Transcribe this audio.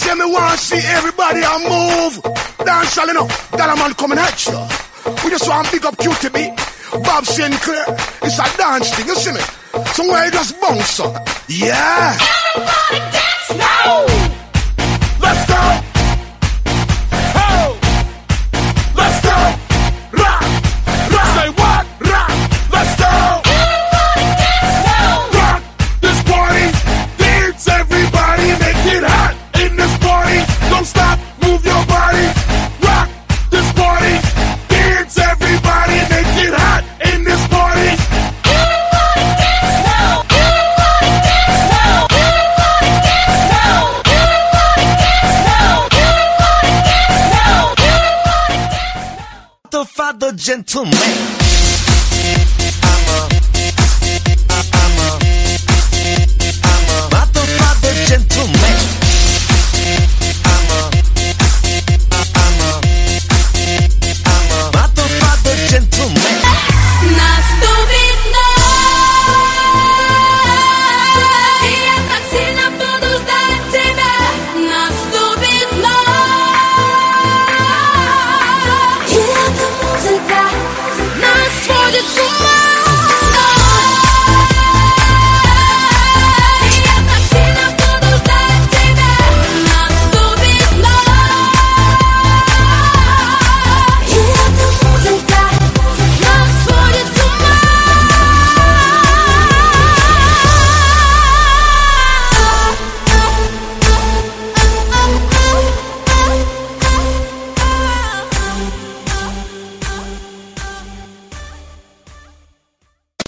say me want to see everybody a move. Dance all enough, that man coming at you. We just want to pick up QTB, Bob Sinclair. It's a dance thing, you see me? Somewhere you just bounce up. Yeah. Everybody dance now. Let's go. Oh. Let's go. Rock. Rock. Say what? Rock. Let's go. Everybody dance now. Rock this party. Dance everybody. Make it hot in this party. Don't stop. Move your body. Rock this party. Dance everybody. Make it hot in this party. Everybody dance now. Everybody dance now. Everybody dance now. Everybody dance now. Everybody dance now. Everybody dance now. The father gentleman.